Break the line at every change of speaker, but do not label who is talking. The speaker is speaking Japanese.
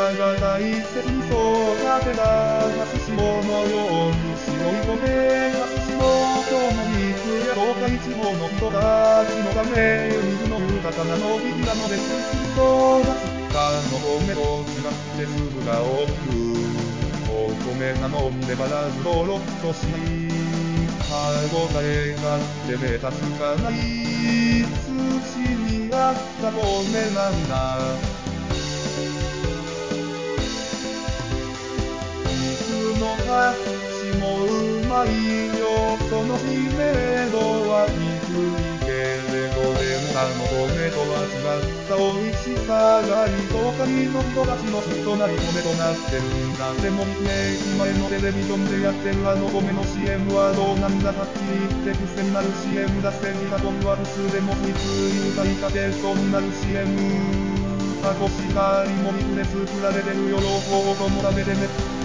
が大切に育てた初霜のように白い米が寿司の今日の肉や東海地方の人たちのため水の豊かなのびりなのです育つかの米と違って粒が大きくお米なのに粘らずドロッとしない歯ごたえがあってべたつかない土にあった米なんだ肉の味もうまいよその知名度は低いけれどでも他の米とは違った美味しさがあり東海の人たちの血となり米となってるんだでも2年前のテレビジョンでやってるあの米の CM はどうなんだはっきり言って癖になる CM だせみたとは普通でもついつい歌いたてそうになる CM タコしかりも肉で作られてるよ両方とも食べてね